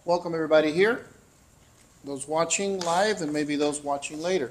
Welcome everybody here, those watching live and maybe those watching later.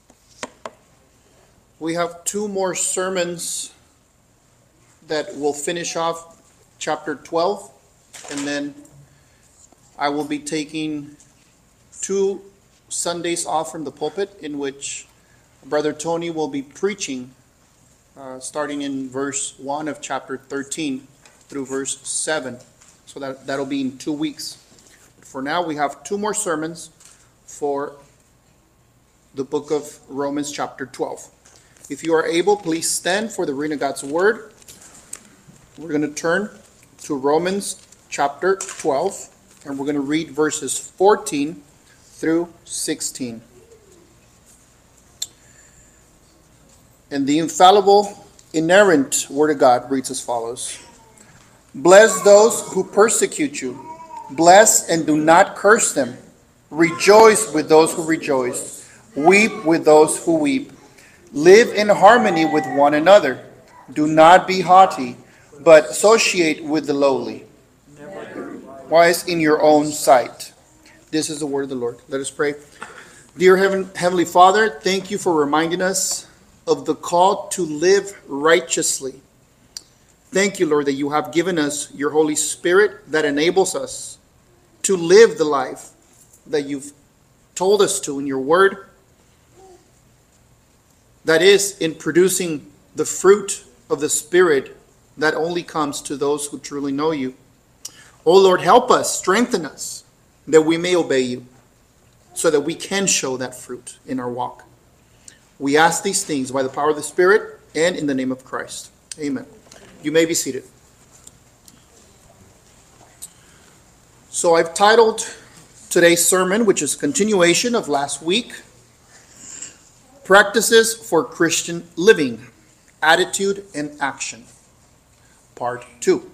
We have two more sermons that will finish off chapter 12, and then I will be taking 2 Sundays off from the pulpit in which Brother Tony will be preaching starting in verse 1 of chapter 13 through verse 7. So that'll be in 2 weeks. For now, we have 2 more sermons for the book of Romans chapter 12. If you are able, please stand for the reading of God's word. We're going to turn to Romans chapter 12, and we're going to read verses 14 through 16. And the infallible, inerrant word of God reads as follows. Bless those who persecute you. Bless and do not curse them. Rejoice with those who rejoice. Weep with those who weep. Live in harmony with one another. Do not be haughty, but associate with the lowly. Wise in your own sight. This is the word of the Lord. Let us pray. Dear Heavenly Father, thank you for reminding us of the call to live righteously. Thank you, Lord, that you have given us your Holy Spirit that enables us to live the life that you've told us to in your word. That is, in producing the fruit of the Spirit that only comes to those who truly know you. Oh Lord, help us, strengthen us, that we may obey you, so that we can show that fruit in our walk. We ask these things by the power of the Spirit and in the name of Christ. Amen. You may be seated. So I've titled today's sermon, which is a continuation of last week, Practices for Christian Living, Attitude and Action, Part 2.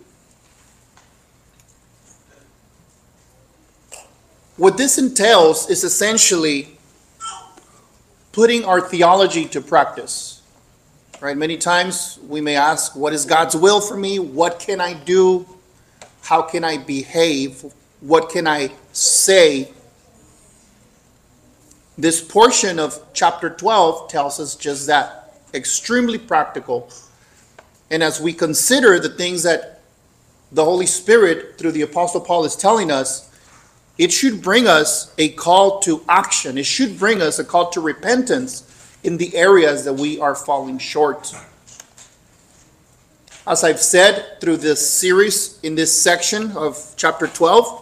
What this entails is essentially putting our theology to practice. Right? Many times we may ask, what is God's will for me? What can I do? How can I behave? What can I say? This portion of chapter 12 tells us just that. Extremely practical. And as we consider the things that the Holy Spirit, through the Apostle Paul, is telling us, it should bring us a call to action. It should bring us a call to repentance in the areas that we are falling short. As I've said through this series in this section of chapter 12,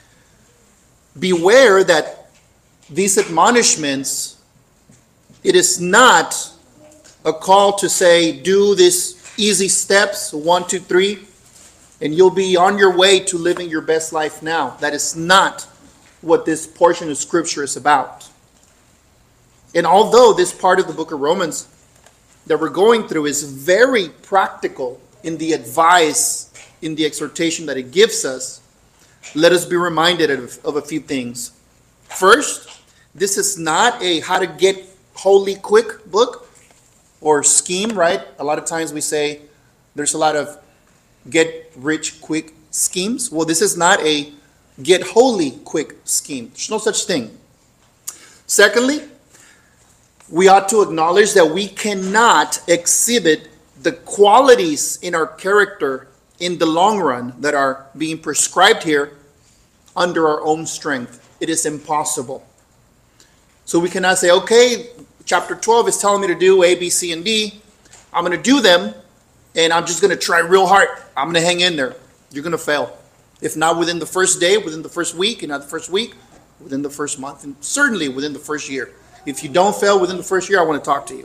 beware that these admonishments, it is not a call to say, do these easy steps, 1, 2, 3, and you'll be on your way to living your best life now. That is not what this portion of Scripture is about. And although this part of the book of Romans that we're going through is very practical in the advice, in the exhortation that it gives us, let us be reminded of a few things. First, this is not a how to get holy quick book or scheme, right? A lot of times we say there's a lot of get rich quick schemes. Well, this is not a get holy quick scheme. There's no such thing. Secondly, we ought to acknowledge that we cannot exhibit the qualities in our character in the long run that are being prescribed here under our own strength. It is impossible. So we cannot say, okay, chapter 12 is telling me to do A, B, C, and D. I'm going to do them, and I'm just going to try real hard. I'm going to hang in there. You're going to fail. If not within the first day, within the first week, and not the first week, within the first month, and certainly within the first year. If you don't fail within the first year, I want to talk to you.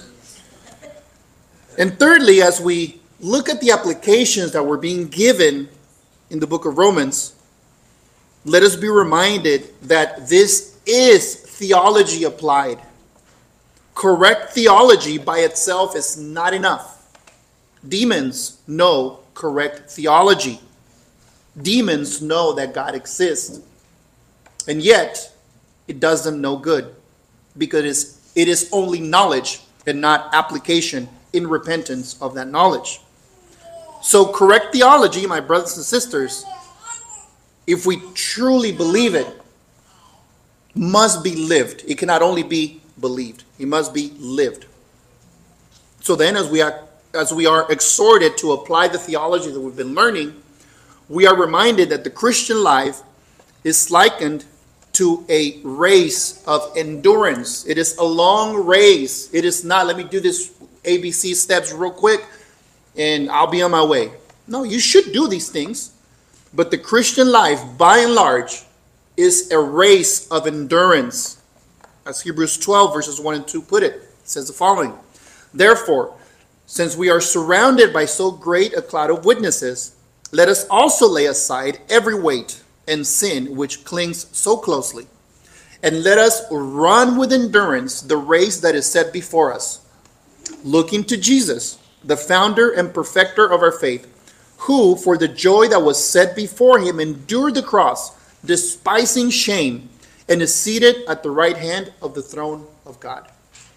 And thirdly, as we look at the applications that were being given in the book of Romans, let us be reminded that this is theology applied. Correct theology by itself is not enough. Demons know correct theology. Demons know that God exists. And yet, it does them no good, because it is only knowledge and not application in repentance of that knowledge. So correct theology, my brothers and sisters, if we truly believe it, must be lived. It cannot only be believed. It must be lived. So then, as we are exhorted to apply the theology that we've been learning, we are reminded that the Christian life is likened to a race of endurance. It is a long race. It is not, let me do this ABC steps real quick and I'll be on my way. No, you should do these things. But the Christian life, by and large, is a race of endurance. As Hebrews 12, verses 1 and 2 put it, it says the following: Therefore, since we are surrounded by so great a cloud of witnesses, let us also lay aside every weight and sin which clings so closely, and let us run with endurance the race that is set before us, looking to Jesus, the founder and perfecter of our faith, who, for the joy that was set before him, endured the cross, despising shame, and is seated at the right hand of the throne of God.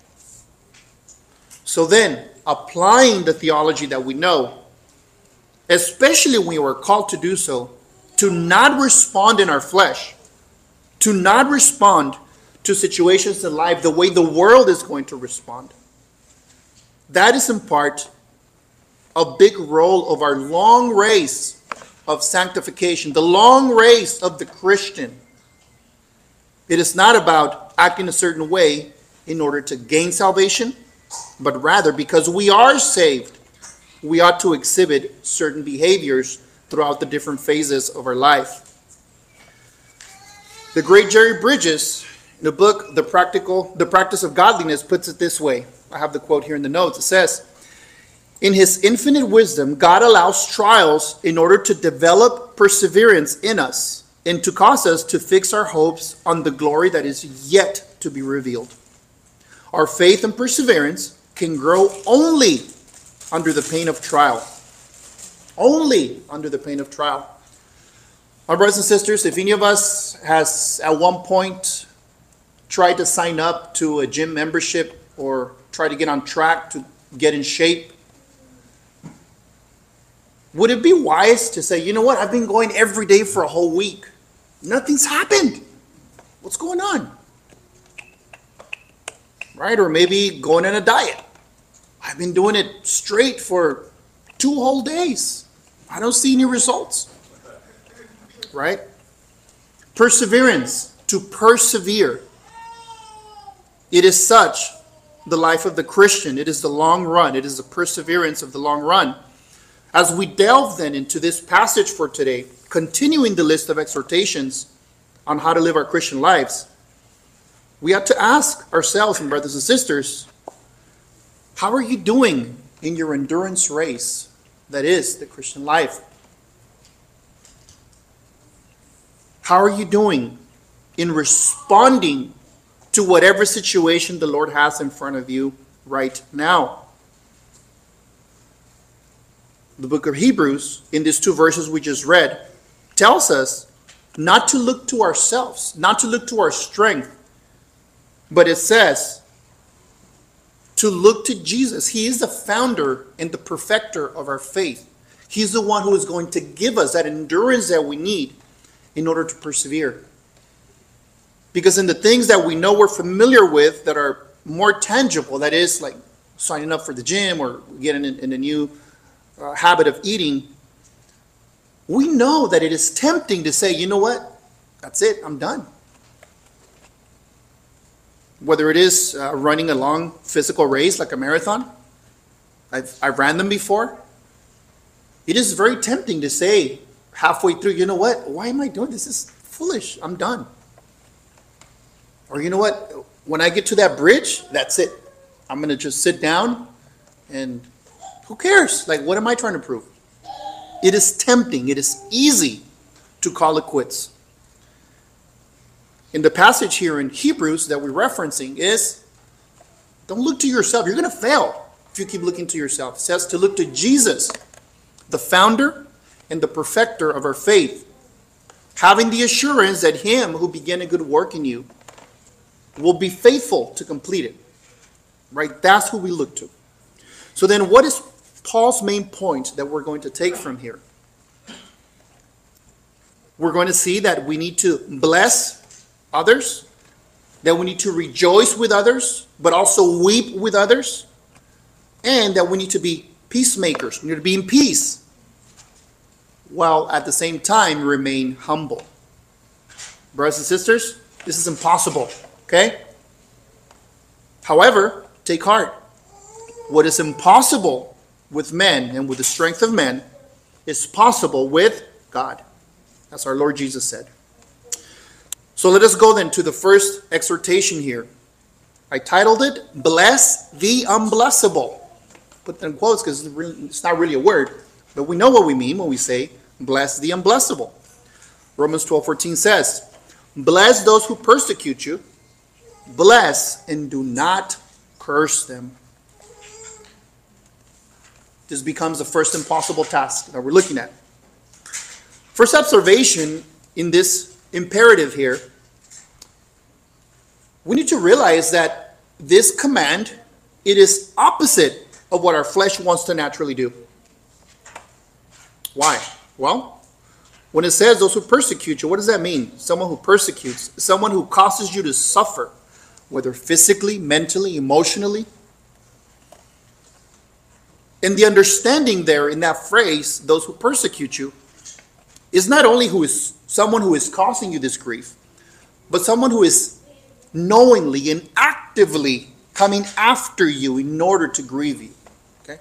So then, applying the theology that we know, especially when we are called to do so, to not respond in our flesh, to not respond to situations in life the way the world is going to respond. That is in part a big role of our long race of sanctification, the long race of the Christian. It is not about acting a certain way in order to gain salvation, but rather because we are saved, we ought to exhibit certain behaviors throughout the different phases of our life. The great Jerry Bridges, in the book The Practice of Godliness, puts it this way. I have the quote here in the notes. It says, "In his infinite wisdom, God allows trials in order to develop perseverance in us and to cause us to fix our hopes on the glory that is yet to be revealed. Our faith and perseverance can grow only under the pain of trial." Only under the pain of trial. My brothers and sisters, if any of us has at one point tried to sign up to a gym membership or try to get on track to get in shape, would it be wise to say, you know what, I've been going every day for a whole week. Nothing's happened. What's going on? Right? Or maybe going on a diet. I've been doing it straight for 2 whole days. I don't see any results. Right? Perseverance, to persevere. It is such the life of the Christian. It is the long run. It is the perseverance of the long run. As we delve then into this passage for today, continuing the list of exhortations on how to live our Christian lives, we have to ask ourselves, and brothers and sisters, how are you doing in your endurance race that is the Christian life? How are you doing in responding to whatever situation the Lord has in front of you right now? The book of Hebrews, in these 2 verses we just read, tells us not to look to ourselves, not to look to our strength, but it says to look to Jesus. He is the founder and the perfecter of our faith. He's the one who is going to give us that endurance that we need in order to persevere. Because in the things that we know we're familiar with that are more tangible, that is like signing up for the gym or getting in a new habit of eating, we know that it is tempting to say, you know what, that's it, I'm done. Whether it is running a long physical race like a marathon, I've ran them before. It is very tempting to say halfway through, you know what, why am I doing this? This is foolish, I'm done. Or you know what, when I get to that bridge, that's it. I'm going to just sit down and who cares? Like, what am I trying to prove? It is tempting, it is easy to call it quits. In the passage here in Hebrews that we're referencing is, don't look to yourself. You're going to fail if you keep looking to yourself. It says to look to Jesus, the founder and the perfecter of our faith, having the assurance that him who began a good work in you will be faithful to complete it. Right? That's who we look to. So then what is Paul's main point that we're going to take from here? we're going to see that we need to bless others, that we need to rejoice with others, but also weep with others, and that we need to be peacemakers. We need to be in peace, while at the same time remain humble. Brothers and sisters, this is impossible, okay? However, take heart. What is impossible with men and with the strength of men is possible with God, as our Lord Jesus said. So let us go then to the first exhortation here. I titled it, Bless the Unblessable. Put that in quotes because it's not really a word, but we know what we mean when we say, bless the unblessable. Romans 12:14 says, bless those who persecute you, bless and do not curse them. This becomes the first impossible task that we're looking at. First observation in this imperative here, we need to realize that this command, it is opposite of what our flesh wants to naturally do. Why? Well, when it says those who persecute you, what does that mean? Someone who persecutes, someone who causes you to suffer, whether physically, mentally, emotionally. And the understanding there in that phrase, those who persecute you, is not only someone who is causing you this grief, but someone who is knowingly and actively coming after you in order to grieve you. Okay?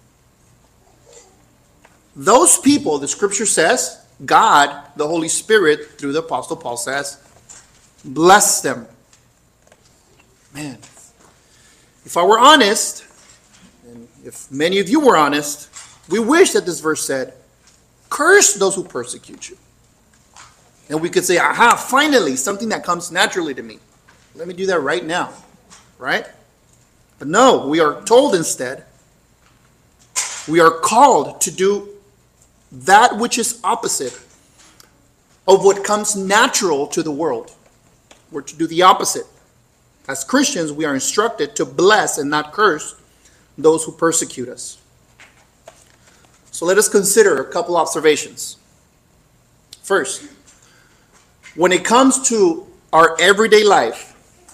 Those people, the scripture says, God, the Holy Spirit, through the Apostle Paul says, bless them. Man, if I were honest, and if many of you were honest, we wish that this verse said, curse those who persecute you. And we could say, aha, finally, something that comes naturally to me. Let me do that right now, right? But no, we are told instead, we are called to do that which is opposite of what comes natural to the world. We're to do the opposite. As Christians, we are instructed to bless and not curse those who persecute us. So let us consider a couple observations. First, when it comes to our everyday life,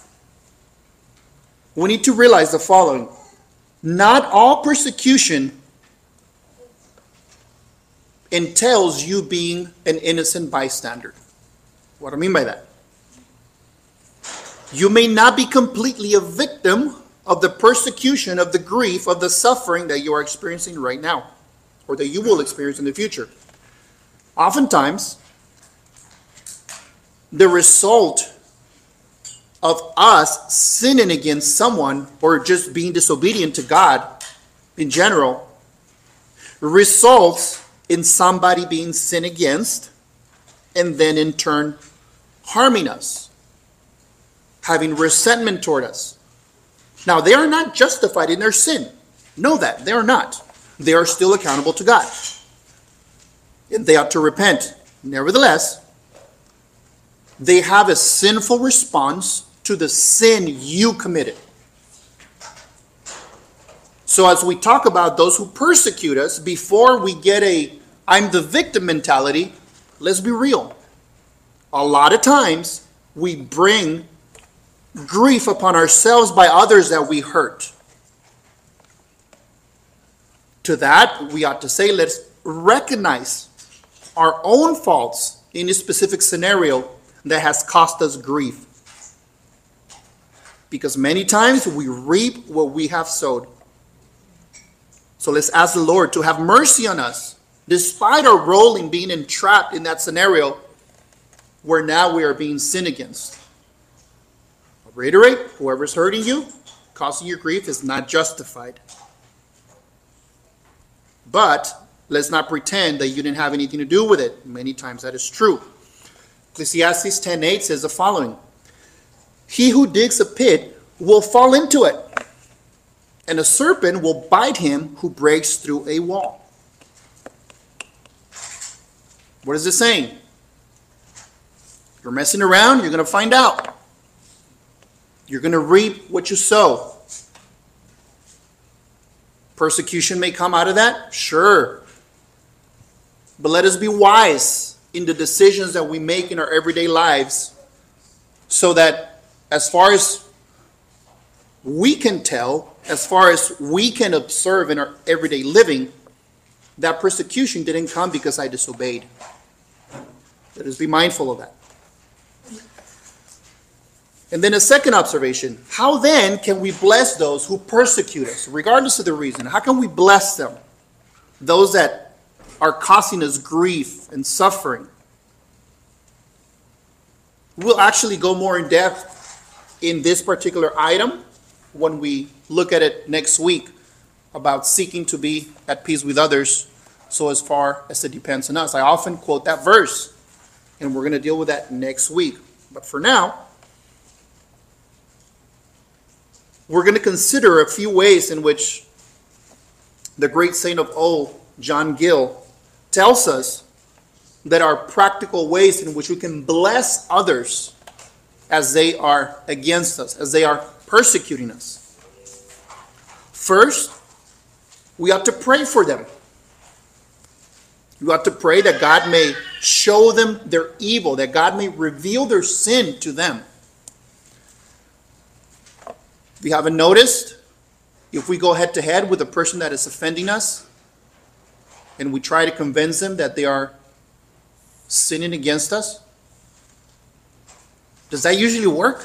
we need to realize the following. Not all persecution entails you being an innocent bystander. What do I mean by that? You may not be completely a victim of the persecution, of the grief, of the suffering that you are experiencing right now, or that you will experience in the future. Oftentimes, the result of us sinning against someone or just being disobedient to God in general results in somebody being sinned against and then in turn harming us, having resentment toward us. Now, they are not justified in their sin. Know that. They are not. They are still accountable to God. And they ought to repent. Nevertheless, they have a sinful response to the sin you committed. So as we talk about those who persecute us, before we get a I'm the victim mentality, let's be real. A lot of times we bring grief upon ourselves by others that we hurt. To that, we ought to say, let's recognize our own faults in a specific scenario that has cost us grief. Because many times we reap what we have sowed. So let's ask the Lord to have mercy on us, despite our role in being entrapped in that scenario where now we are being sinned against. I'll reiterate, whoever's hurting you, causing your grief is not justified. But let's not pretend that you didn't have anything to do with it. Many times that is true. Ecclesiastes 10:8 says the following. He who digs a pit will fall into it, and a serpent will bite him who breaks through a wall. What is it saying? You're messing around, you're going to find out. You're going to reap what you sow. Persecution may come out of that, sure. But let us be wise in the decisions that we make in our everyday lives, so that as far as we can tell, as far as we can observe in our everyday living, that persecution didn't come because I disobeyed. Let us be mindful of that. And then a second observation, how then can we bless those who persecute us, regardless of the reason? How can we bless them? Those that are causing us grief and suffering. We'll actually go more in depth in this particular item when we look at it next week, about seeking to be at peace with others, so as far as it depends on us. I often quote that verse, and we're going to deal with that next week. But for now, we're going to consider a few ways in which the great saint of old, John Gill, tells us that are practical ways in which we can bless others as they are against us, as they are persecuting us. First, we ought to pray for them. We ought to pray that God may show them their evil, that God may reveal their sin to them. If you haven't noticed, if we go head to head with a person that is offending us, and we try to convince them that they are sinning against us, does that usually work?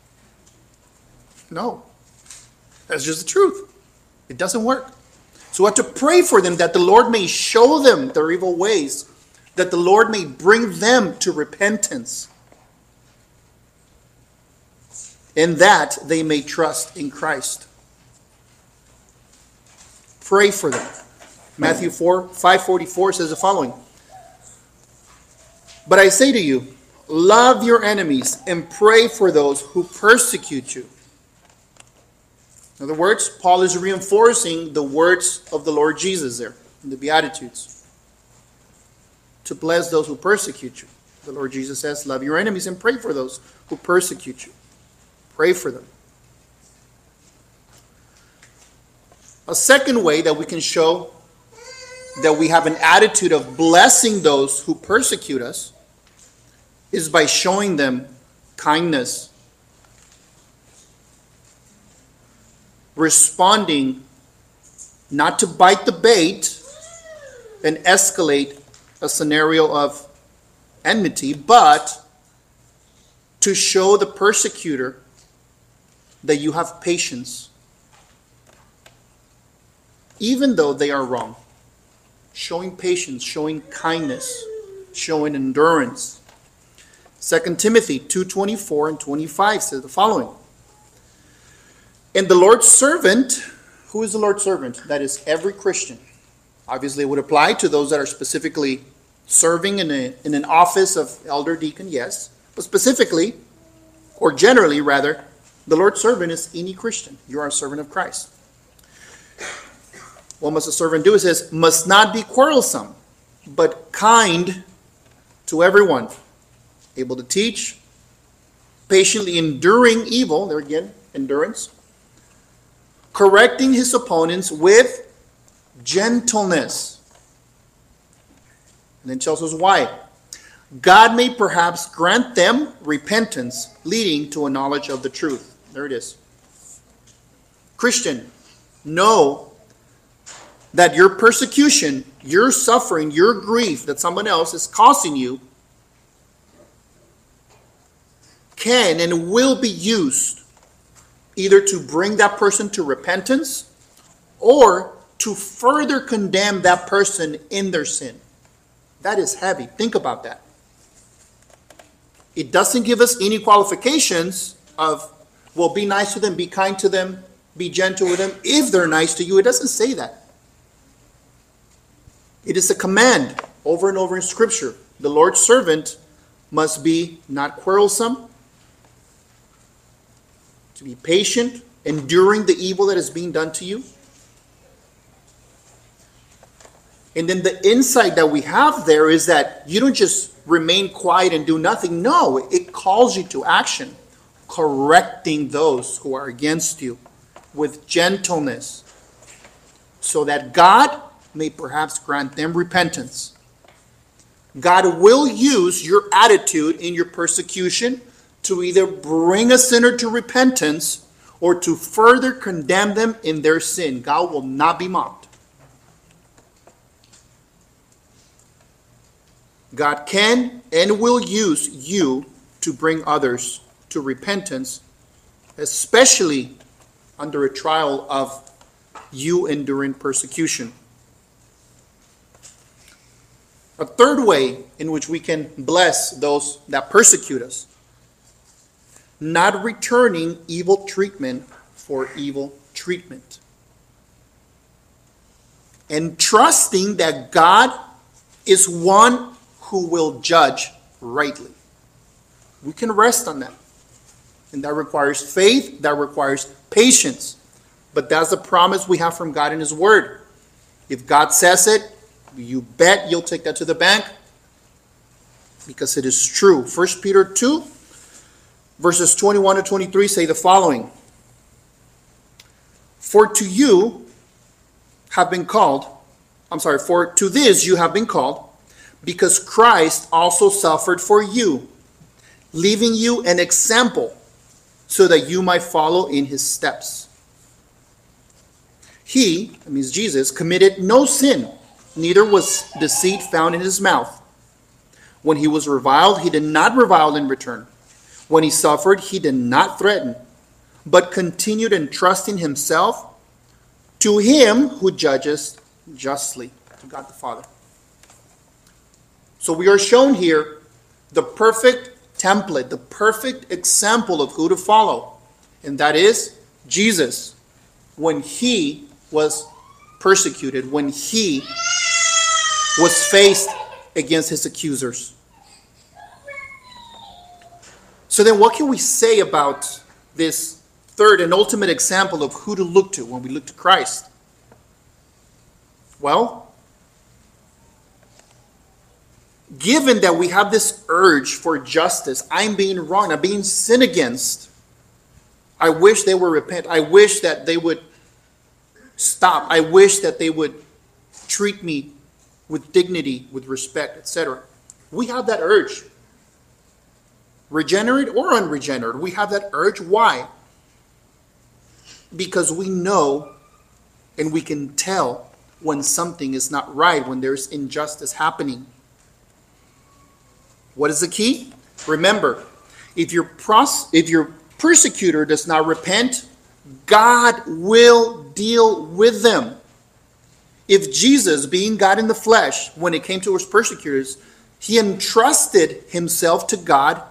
No. That's just the truth. It doesn't work. So we have to pray for them that the Lord may show them their evil ways, that the Lord may bring them to repentance, and that they may trust in Christ. Pray for them. Matthew 5:44 says the following, "But I say to you, love your enemies and pray for those who persecute you." In other words, Paul is reinforcing the words of the Lord Jesus there in the Beatitudes. To bless those who persecute you. The Lord Jesus says, love your enemies and pray for those who persecute you. Pray for them. A second way that we can show that we have an attitude of blessing those who persecute us is by showing them kindness. Responding not to bite the bait and escalate a scenario of enmity, but to show the persecutor that you have patience, even though they are wrong. Showing patience, showing kindness, showing endurance. 2 Timothy 2:24 and 25 says the following, "And the Lord's servant," who is the Lord's servant? That is every Christian. Obviously, it would apply to those that are specifically serving in an office of elder, deacon, yes. But specifically, or generally rather, the Lord's servant is any Christian. You are a servant of Christ. What must a servant do? It says, "Must not be quarrelsome, but kind to everyone, able to teach, patiently enduring evil," there again, endurance, "correcting his opponents with gentleness." And then tells us why. "God may perhaps grant them repentance, leading to a knowledge of the truth." There it is. Christian, know that your persecution, your suffering, your grief that someone else is causing you can and will be used either to bring that person to repentance or to further condemn that person in their sin. That is heavy. Think about that. It doesn't give us any qualifications of, well, be nice to them, be kind to them, be gentle with them if they're nice to you. It doesn't say that. It is a command over and over in Scripture. The Lord's servant must be not quarrelsome, to be patient, enduring the evil that is being done to you. And then the insight that we have there is that you don't just remain quiet and do nothing. No, it calls you to action, correcting those who are against you with gentleness, so that God may perhaps grant them repentance. God will use your attitude in your persecution to either bring a sinner to repentance or to further condemn them in their sin. God will not be mocked. God can and will use you to bring others to repentance, especially under a trial of you enduring persecution. A third way in which we can bless those that persecute us: not returning evil treatment for evil treatment, and trusting that God is one who will judge rightly. We can rest on that. And that requires faith, that requires patience. But that's the promise we have from God in His Word. If God says it, you bet you'll take that to the bank, because it is true. 1 Peter 2, verses 21 to 23 say the following: For to this you have been called, because Christ also suffered for you, leaving you an example, so that you might follow in His steps. He, that means Jesus, committed no sin, neither was deceit found in His mouth. When He was reviled, He did not revile in return. When He suffered, He did not threaten, but continued entrusting Himself to Him who judges justly, to God the Father. So we are shown here the perfect template, the perfect example of who to follow. And that is Jesus, when He was persecuted, when He was faced against His accusers. So then what can we say about this third and ultimate example of who to look to when we look to Christ? Well, given that we have this urge for justice, I'm being wronged, I'm being sinned against, I wish they would repent. I wish that they would stop. I wish that they would treat me with dignity, with respect, etc. We have that urge. Regenerate or unregenerate, we have that urge. Why? Because we know and we can tell when something is not right, when there's injustice happening. What is the key? Remember, if your persecutor does not repent, God will deal with them. If Jesus, being God in the flesh, when it came to His persecutors, He entrusted Himself to God,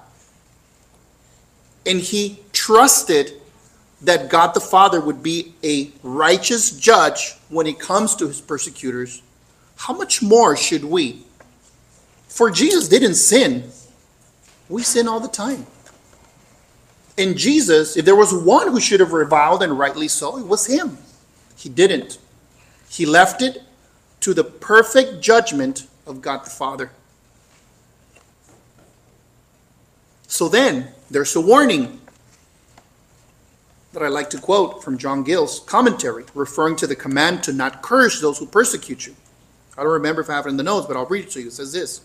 and He trusted that God the Father would be a righteous judge when it comes to His persecutors, how much more should we? For Jesus didn't sin. We sin all the time. And Jesus, if there was one who should have reviled, and rightly so, it was Him. He didn't. He left it to the perfect judgment of God the Father. So then, there's a warning that I like to quote from John Gill's commentary, referring to the command to not curse those who persecute you. I don't remember if I have it in the notes, but I'll read it to you. It says this: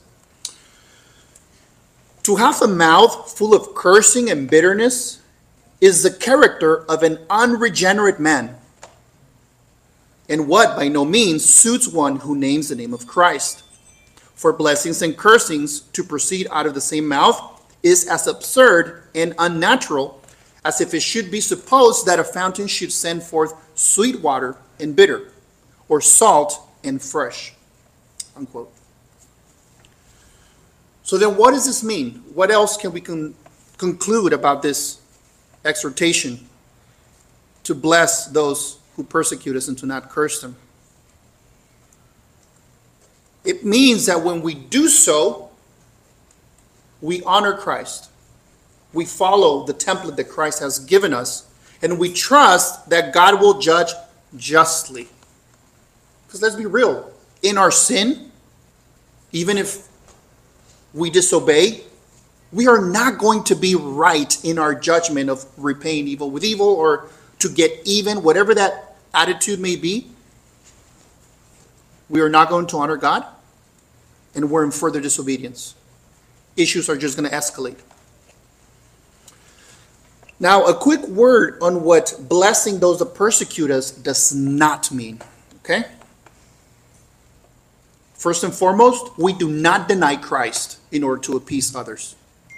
To have a mouth full of cursing and bitterness is the character of an unregenerate man, and what by no means suits one who names the name of Christ. For blessings and cursings to proceed out of the same mouth is as absurd and unnatural as if it should be supposed that a fountain should send forth sweet water and bitter, or salt and fresh. Unquote. So then what does this mean? What else can we conclude about this exhortation to bless those who persecute us and to not curse them? It means that when we do so, we honor Christ. We follow the template that Christ has given us, and we trust that God will judge justly. Because let's be real, in our sin, even if we disobey, we are not going to be right in our judgment of repaying evil with evil, or to get even, whatever that attitude may be. We are not going to honor God. and we're in further disobedience. Issues are just going to escalate. Now, a quick word on what blessing those that persecute us does not mean. Okay? First and foremost, we do not deny Christ in order to appease others.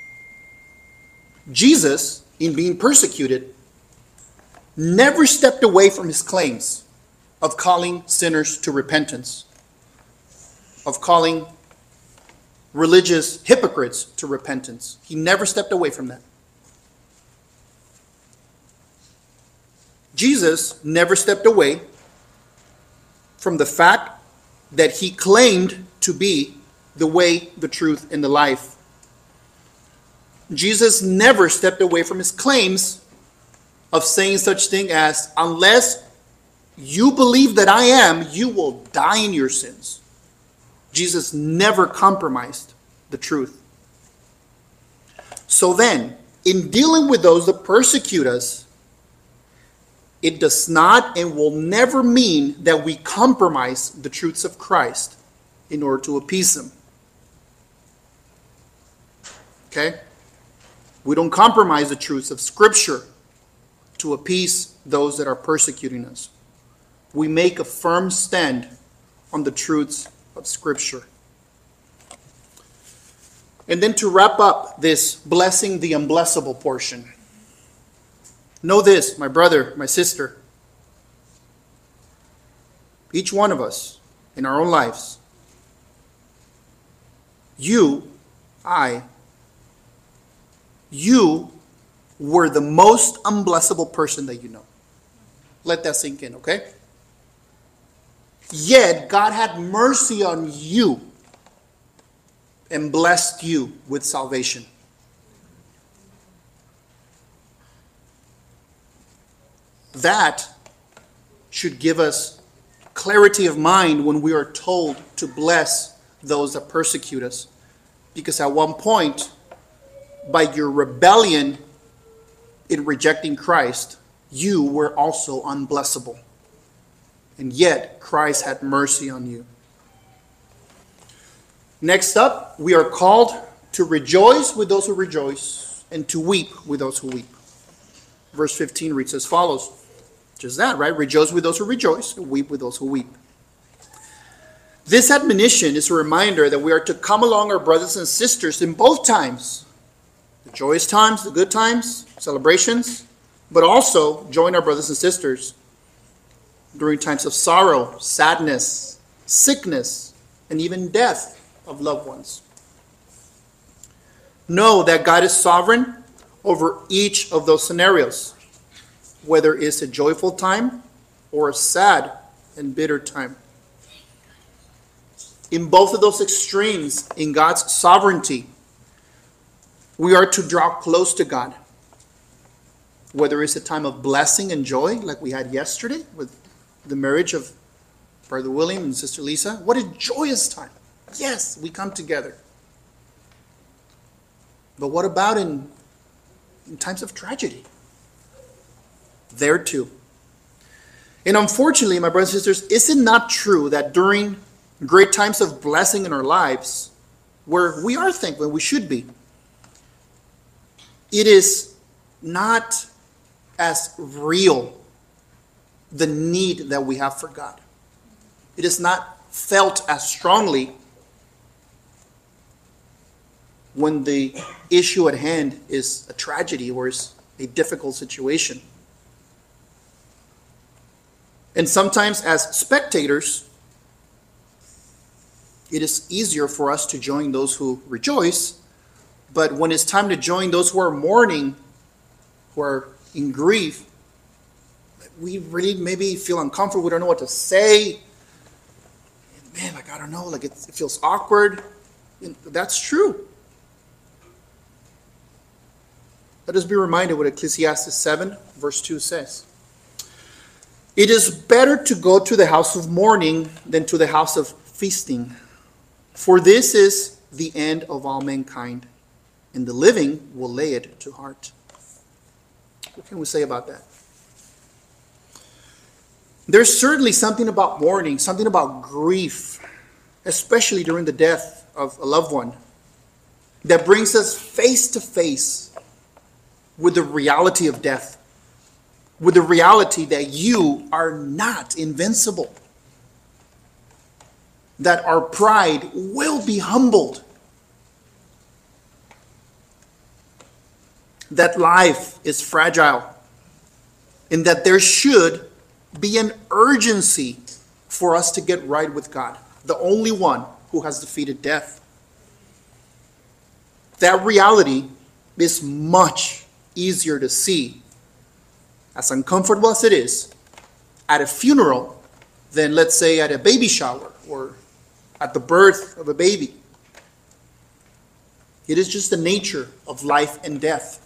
Jesus, in being persecuted, never stepped away from his claims of calling sinners to repentance, of calling religious hypocrites to repentance. He never stepped away from that. Jesus never stepped away from the fact that he claimed to be the way, the truth, and the life. Jesus never stepped away from his claims of saying such thing as, unless you believe that I am, you will die in your sins. Jesus never compromised the truth. So then, in dealing with those that persecute us, it does not and will never mean that we compromise the truths of Christ in order to appease them. Okay? We don't compromise the truths of Scripture to appease those that are persecuting us. We make a firm stand on the truths of Scripture. And then to wrap up this blessing the unblessable portion. Know this, my brother, my sister. Each one of us in our own lives, you were the most unblessable person that you know. Let that sink in, okay? Yet God had mercy on you and blessed you with salvation. That should give us clarity of mind when we are told to bless those that persecute us. Because at one point, by your rebellion in rejecting Christ, you were also unblessable. And yet, Christ had mercy on you. Next up, we are called to rejoice with those who rejoice and to weep with those who weep. Verse 15 reads as follows. Just that, right? Rejoice with those who rejoice and weep with those who weep. This admonition is a reminder that we are to come along our brothers and sisters in both times. The joyous times, the good times, celebrations, but also join our brothers and sisters during times of sorrow, sadness, sickness, and even death of loved ones. Know that God is sovereign over each of those scenarios, whether it's a joyful time or a sad and bitter time. In both of those extremes, in God's sovereignty, we are to draw close to God. Whether it's a time of blessing and joy, like we had yesterday with the marriage of Brother William and Sister Lisa. What a joyous time. Yes, we come together. But what about in times of tragedy? There too. And unfortunately, my brothers and sisters, is it not true that during great times of blessing in our lives, where we are thankful, we should be, it is not as real the need that we have for God. It is not felt as strongly when the issue at hand is a tragedy or is a difficult situation. And sometimes as spectators, it is easier for us to join those who rejoice. But when it's time to join those who are mourning, who are in grief, we really maybe feel uncomfortable. We don't know what to say. Man, I don't know, it feels awkward. And that's true. Let us be reminded what Ecclesiastes 7, verse 2 says. It is better to go to the house of mourning than to the house of feasting. For this is the end of all mankind, and the living will lay it to heart. What can we say about that? There's certainly something about mourning, something about grief, especially during the death of a loved one, that brings us face to face with the reality of death, with the reality that you are not invincible, that our pride will be humbled, that life is fragile, and that there should be an urgency for us to get right with God, the only one who has defeated death. That reality is much easier to see, as uncomfortable as it is, at a funeral than, let's say, at a baby shower or at the birth of a baby. It is just the nature of life and death.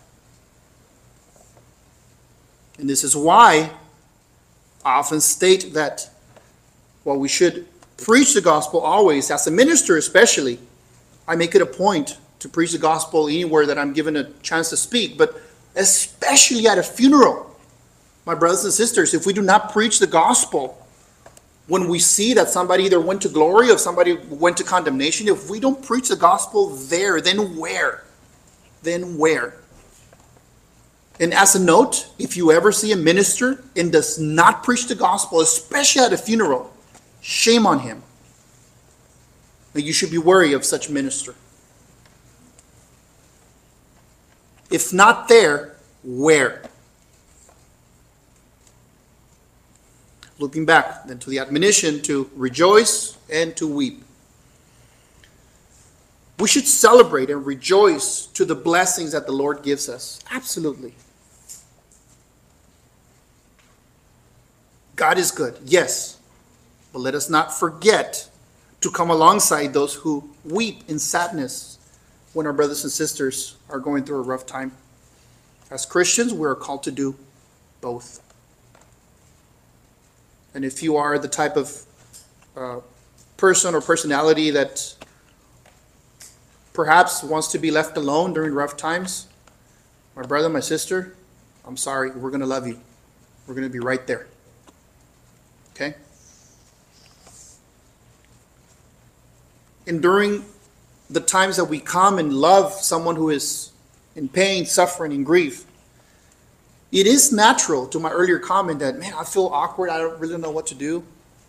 And this is why I often state that while we should preach the gospel always, as a minister especially, I make it a point to preach the gospel anywhere that I'm given a chance to speak, but especially at a funeral. My brothers and sisters, if we do not preach the gospel when we see that somebody either went to glory or somebody went to condemnation, if we don't preach the gospel there, then where? Then where? And as a note, if you ever see a minister and does not preach the gospel, especially at a funeral, shame on him. You should be wary of such minister. If not there, where? Looking back then to the admonition to rejoice and to weep. We should celebrate and rejoice to the blessings that the Lord gives us. Absolutely. God is good, yes. But let us not forget to come alongside those who weep in sadness when our brothers and sisters are going through a rough time. As Christians, we are called to do both. And if you are the type of person or personality that perhaps wants to be left alone during rough times, my brother, my sister, I'm sorry, we're going to love you. We're going to be right there. Okay? And during the times that we come and love someone who is in pain, suffering, and grief, it is natural, to my earlier comment, that, man, I feel awkward, I don't really know what to do.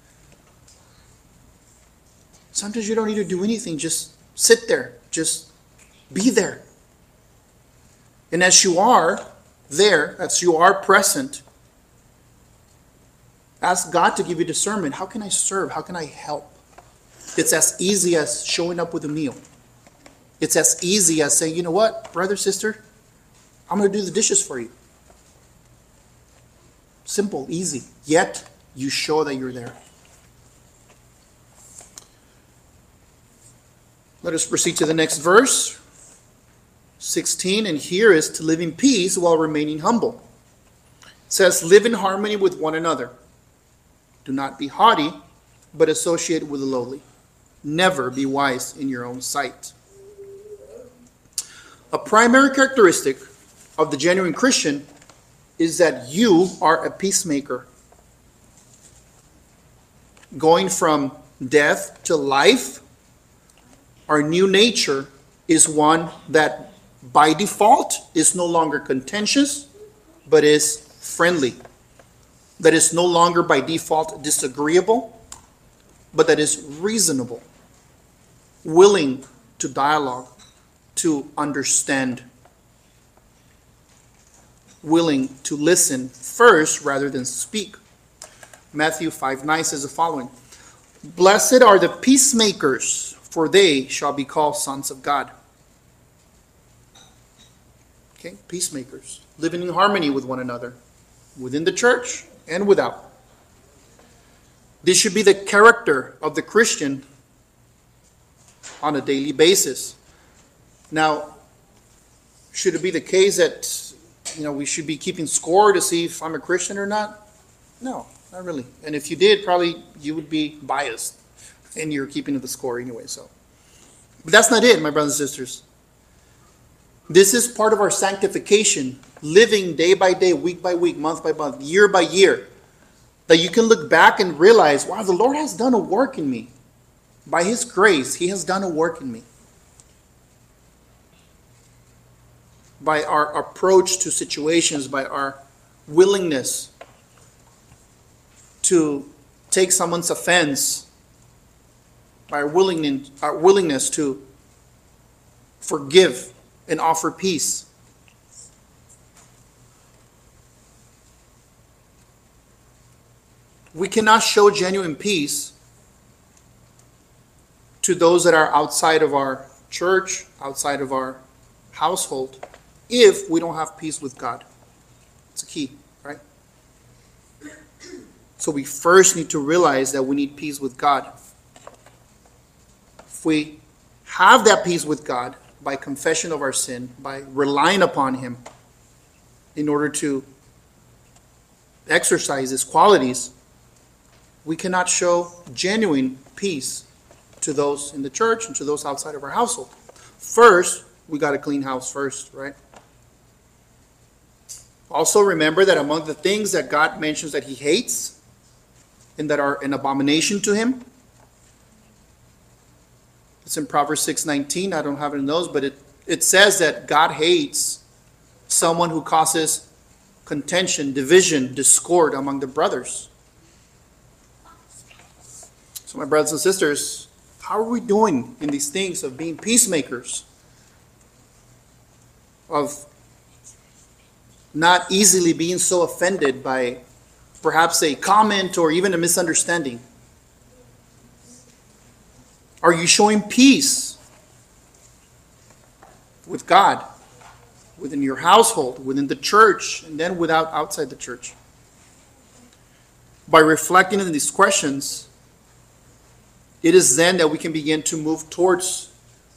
Sometimes you don't need to do anything, just sit there, just be there. And as you are there, as you are present, ask God to give you discernment. How can I serve? How can I help? It's as easy as showing up with a meal. It's as easy as saying, you know what, brother, sister, I'm going to do the dishes for you. Simple, easy. Yet, you show that you're there. Let us proceed to the next verse. 16, and here is to live in peace while remaining humble. It says, live in harmony with one another. Do not be haughty, but associate with the lowly. Never be wise in your own sight. A primary characteristic of the genuine Christian is that you are a peacemaker. Going from death to life, our new nature is one that by default is no longer contentious, but is friendly. That is no longer by default disagreeable, but that is reasonable, willing to dialogue, to understand, willing to listen first rather than speak. Matthew 5:9 says the following, blessed are the peacemakers, for they shall be called sons of God. Okay, peacemakers, living in harmony with one another, within the church and without. This should be the character of the Christian on a daily basis. Now, should it be the case that, we should be keeping score to see if I'm a Christian or not? No, not really. And if you did, probably you would be biased and you're keeping the score anyway. But that's not it, my brothers and sisters. This is part of our sanctification, living day by day, week by week, month by month, year by year, that you can look back and realize, wow, the Lord has done a work in me. by His grace, He has done a work in me. By our approach to situations, by our willingness to take someone's offense, by our willingness to forgive and offer peace. We cannot show genuine peace to those that are outside of our church, outside of our household, if we don't have peace with God. It's a key, right? So we first need to realize that we need peace with God. If we have that peace with God by confession of our sin, by relying upon Him in order to exercise His qualities, we cannot show genuine peace to those in the church and to those outside of our household. First, we got to clean house first, right? Also remember that among the things that God mentions that He hates and that are an abomination to Him, it's in Proverbs 6:19. I don't have it in those, but it says that God hates someone who causes contention, division, discord among the brothers. So my brothers and sisters, how are we doing in these things of being peacemakers? Of not easily being so offended by perhaps a comment or even a misunderstanding? Are you showing peace with God, within your household, within the church, and then outside the church? By reflecting on these questions, it is then that we can begin to move towards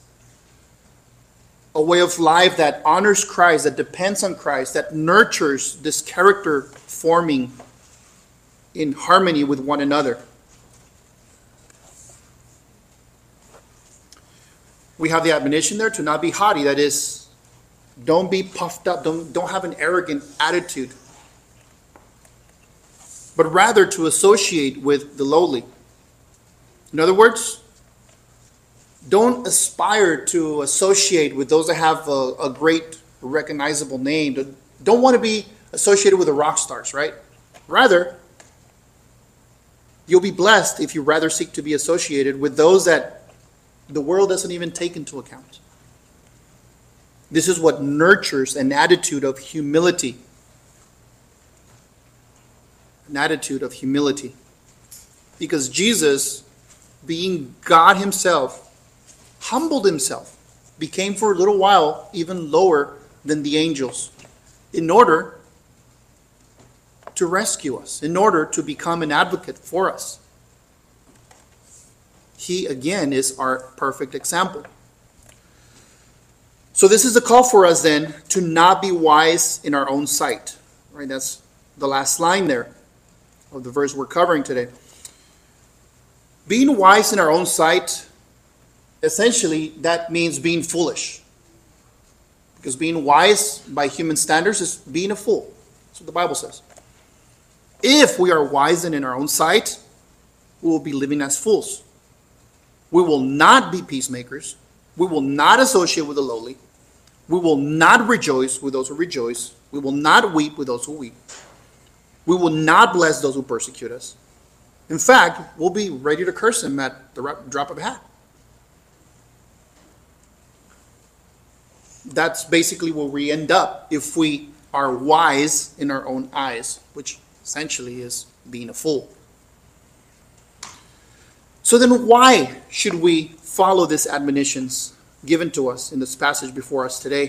a way of life that honors Christ, that depends on Christ, that nurtures this character forming in harmony with one another. We have the admonition there to not be haughty. That is, don't be puffed up. Don't have an arrogant attitude. But rather to associate with the lowly. In other words, don't aspire to associate with those that have a great recognizable name. Don't want to be associated with the rock stars, right? Rather, you'll be blessed if you rather seek to be associated with those that the world doesn't even take into account. This is what nurtures an attitude of humility. An attitude of humility. Because Jesus, being God Himself, humbled Himself, became for a little while even lower than the angels, in order to rescue us, in order to become an advocate for us. He, again, is our perfect example. So this is a call for us then to not be wise in our own sight. Right? That's the last line there of the verse we're covering today. Being wise in our own sight, essentially, that means being foolish. Because being wise by human standards is being a fool. That's what the Bible says. If we are wise and in our own sight, we will be living as fools. We will not be peacemakers. We will not associate with the lowly. We will not rejoice with those who rejoice. We will not weep with those who weep. We will not bless those who persecute us. In fact, we'll be ready to curse them at the drop of a hat. That's basically where we end up if we are wise in our own eyes, which essentially is being a fool. So then why should we follow these admonitions given to us in this passage before us today?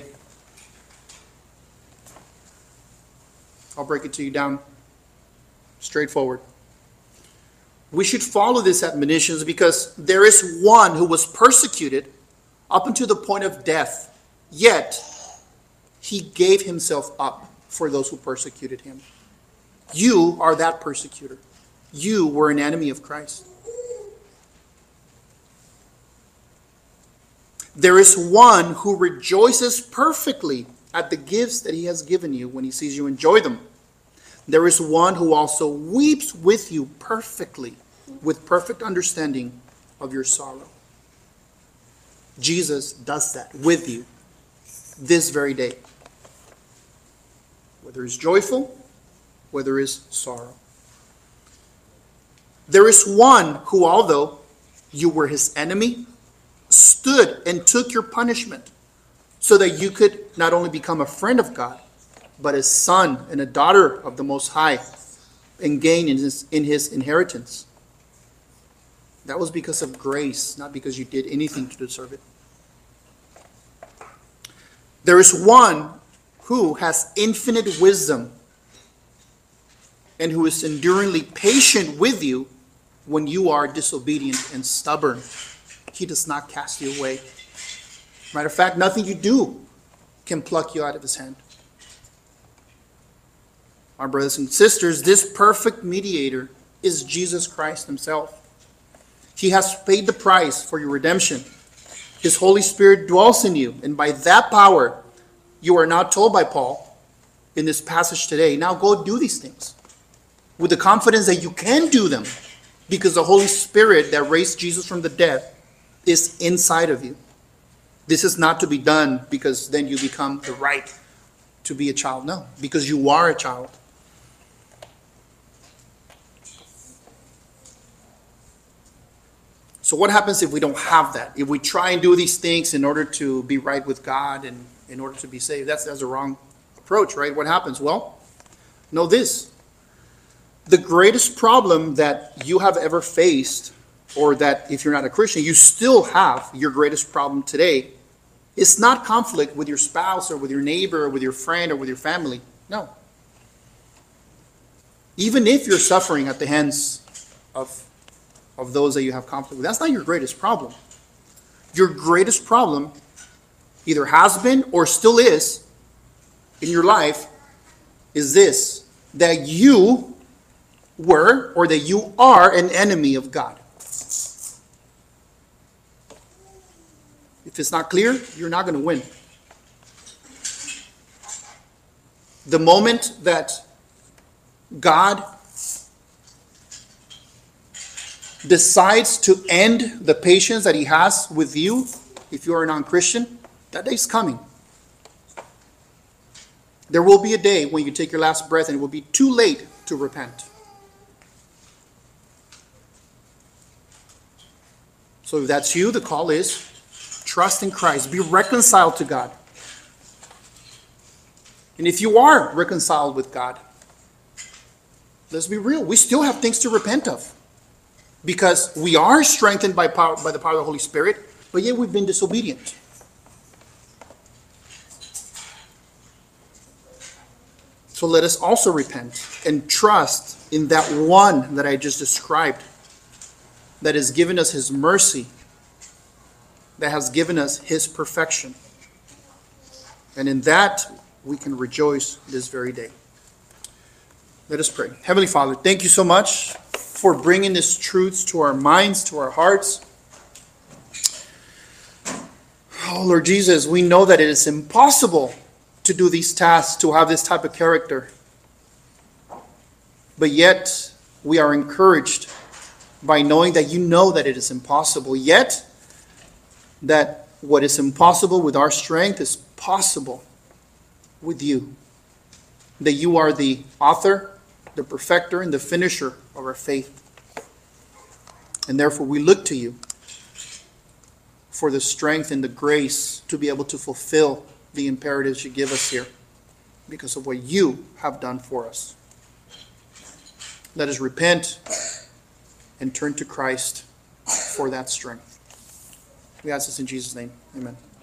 I'll break it to you down straightforward. We should follow these admonitions because there is one who was persecuted up until the point of death, yet He gave Himself up for those who persecuted Him. You are that persecutor. You were an enemy of Christ. There is one who rejoices perfectly at the gifts that He has given you when He sees you enjoy them. There is one who also weeps with you perfectly, with perfect understanding of your sorrow. Jesus does that with you this very day. Whether it's joyful, whether it's sorrow. There is one who, although you were his enemy, stood and took your punishment so that you could not only become a friend of God, but a son and a daughter of the Most High and gain in his inheritance. That was because of grace, not because you did anything to deserve it. There is one who has infinite wisdom and who is enduringly patient with you when you are disobedient and stubborn. He does not cast you away. Matter of fact, nothing you do can pluck you out of his hand. Our brothers and sisters, this perfect mediator is Jesus Christ himself. He has paid the price for your redemption. His Holy Spirit dwells in you, and by that power, you are now told by Paul in this passage today, now go do these things with the confidence that you can do them because the Holy Spirit that raised Jesus from the dead is inside of you. This is not to be done because then you become the right to be a child. No, because you are a child. So what happens if we don't have that? If we try and do these things in order to be right with God and in order to be saved, that's a wrong approach, right? What happens? Well, know this. The greatest problem that you have ever faced, or that if you're not a Christian, you still have your greatest problem today, is not conflict with your spouse or with your neighbor or with your friend or with your family. No. Even if you're suffering at the hands of those that you have conflict with, that's not your greatest problem. Your greatest problem either has been or still is in your life is this, that you were or that you are an enemy of God. If it's not clear, you're not going to win. The moment that God decides to end the patience that he has with you, if you are a non-Christian, that day's coming. There will be a day when you take your last breath and it will be too late to repent. So if that's you, the call is trust in Christ. Be reconciled to God. And if you are reconciled with God, let's be real. We still have things to repent of. Because we are strengthened by the power of the Holy Spirit, but yet we've been disobedient. So let us also repent and trust in that one that I just described, that has given us his mercy, that has given us his perfection. And in that we can rejoice this very day. Let us pray. Heavenly Father, thank you so much for bringing these truths to our minds, to our hearts. Oh, Lord Jesus, we know that it is impossible to do these tasks, to have this type of character. But yet, we are encouraged by knowing that you know that it is impossible. Yet, that what is impossible with our strength is possible with you. That you are the author, the perfecter, and the finisher of our faith. And therefore we look to you for the strength and the grace to be able to fulfill the imperatives you give us here because of what you have done for us. Let us repent and turn to Christ for that strength. We ask this in Jesus' name. Amen.